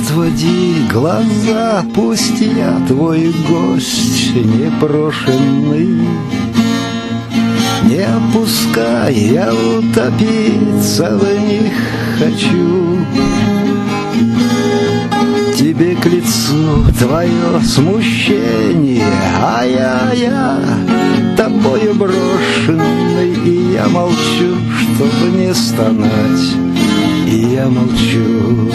отводи глаза, пусть я твой гость непрошенный. Не опускай, я утопиться в них хочу. Тебе к лицу твое смущение, а я тобою брошенный. И я молчу, чтобы не стонать, и я молчу.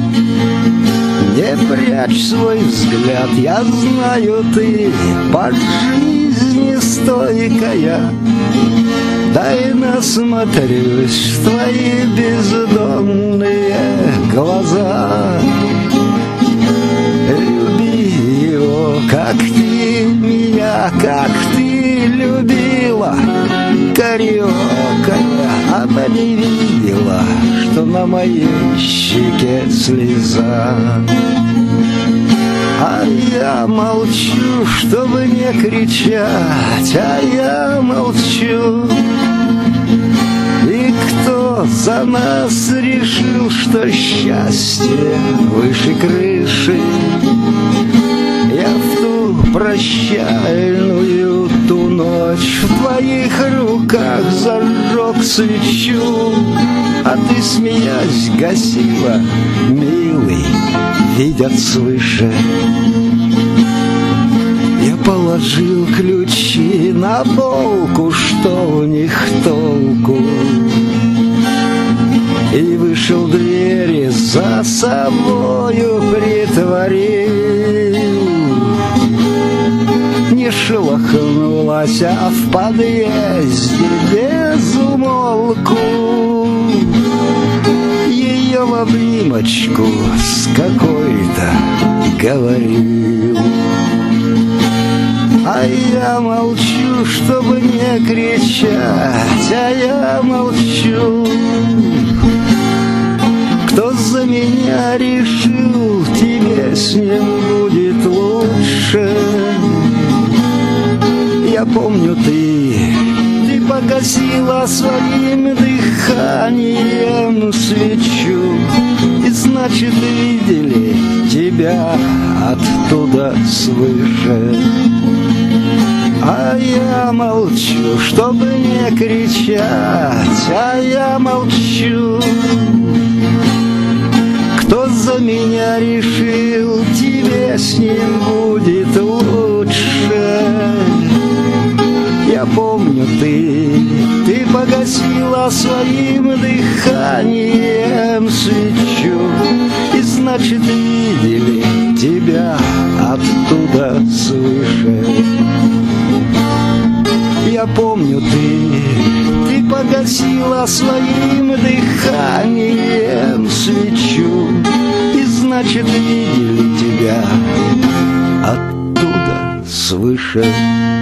Не прячь свой взгляд, я знаю, ты по жизни стойкая. Дай насмотрюсь в твои бездонные глаза. Люби его, как ты меня, как ты любила, кариокая, она не видела, что на моей щеке слеза. А я молчу, чтобы не кричать, а я молчу. И кто за нас решил, что счастье выше крыши? Я в ту прощальную ту ночь в твоих руках зажег свечу, а ты, смеясь, гасила, милый, видят свыше. Я положил ключи на полку, что у них толку, и вышел, двери за собою притворил. Не шелохнулась, а в подъезде без умолку ее в обнимочку с какой-то говорил. А я молчу, чтобы не кричать, а я молчу. Кто за меня решил, тебе с ним будет лучше. Я помню, ты погасила своим дыханием свечу, и значит видели тебя оттуда свыше. А я молчу, чтобы не кричать, а я молчу. Кто за меня решил, тебе с ним будет лучше. Я помню, ты погасила своим дыханием свечу, и значит видели тебя оттуда свыше. Я помню, ты погасила своим дыханием свечу, и значит видели тебя оттуда свыше.